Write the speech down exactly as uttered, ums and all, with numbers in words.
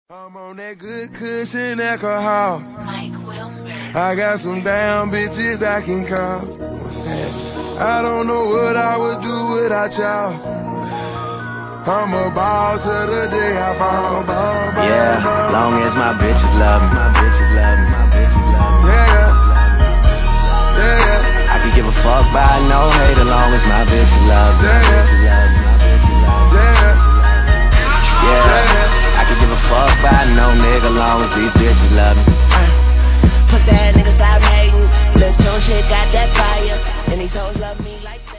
I'm on that good cushion alcohol. Mike Wilmer. I got some damn bitches I can call. What's that? I don't know what I would do without y'all. I'm a ball till the day I fall. Ball, ball, yeah, ball. Long as my bitches love me, my bitches love me, my bitches love me. Yeah, yeah, yeah. I could give a fuck by no hate, as long as my bitches love me, my bitches love me, my bitches love me. Yeah, yeah. I could give a fuck by no nigga, long as these bitches love me. Pussy ass nigga stop hating. Lil' Tune shit got that fire, and these hoes love me like.